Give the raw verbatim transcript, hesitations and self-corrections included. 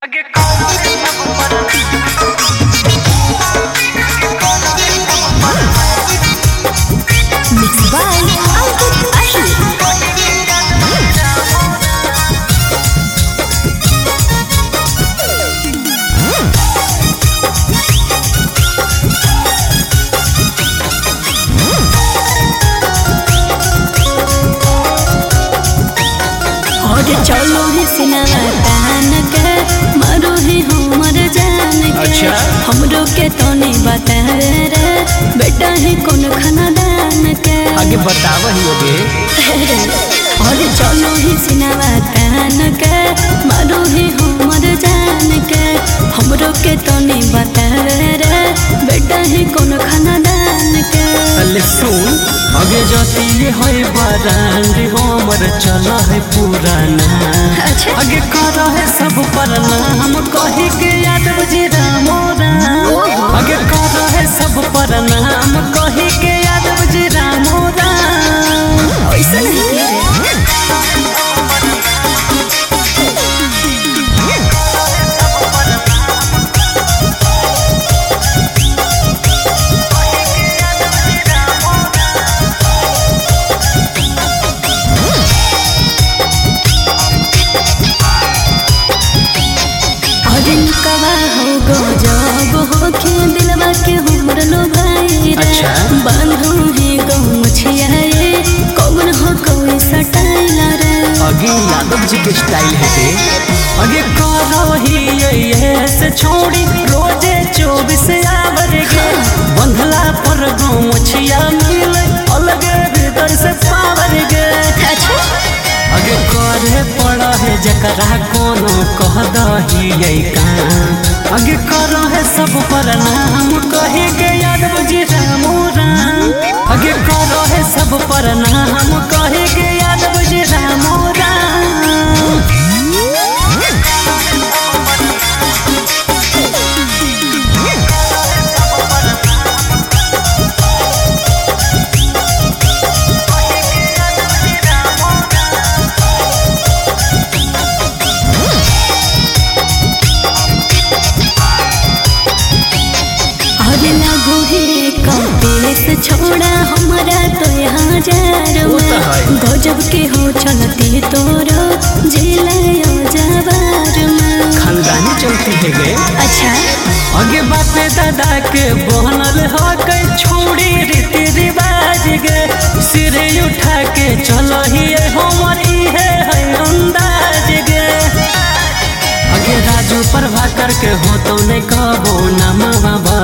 Mixed by Ankit Ahir. और चलो ही cinema तान के मारो ही हमर जान के अच्छा। हमरो के तो नहीं बता रे बेटा ही कौन खाना दान के आगे बतावा ही होगे। और चलो ही सिनेमा तान के मारो ही हमर जान के हमरो के तो नहीं बता रे बेटा ही कौन खाना दान के अले सुन आगे जाती ये है बरांड हमर चला है पुराना। अच्छा। आगे करा है सब पर नाम कही के यादव जी रामो राम। आगे करा है सब पर नाम कही के यादव जी रामो राम। ऐसा नहीं रे कवा हो गो जब हो के दिलवा के हमर लो भाई रे अच्छा। बांधो ही गो मुछिया रे कौन हो कोई सटाइल रे आगे यादव जी के स्टाइल है के आगे करो ही ये से छोड़ी रोजे चौबीस आवर के बंधला पर गो मुछिया मिल अलग भीतर से पावर के। अच्छा। आगे करे पड़ा है जकरा कोनो कह दही ये काम आगे करो है सब पर नाम कहे के यादव जी रामो राम। आगे करो है सब पर नाम कहे के यादव जी रामो राम। छोड़ा हमारा तो यहाँ जार में गजब के हो चलती तोरो जिला जवार में खानदानी चलती है गे। अच्छा। आगे बापे दादा के बनल हो के छोड़ी रीति रिवाज गे सिरे उठा के चलो ही हमर इहे है अंदाज गे। आगे राजू प्रभाकर के हो तो नहीं कबो नाम बाबा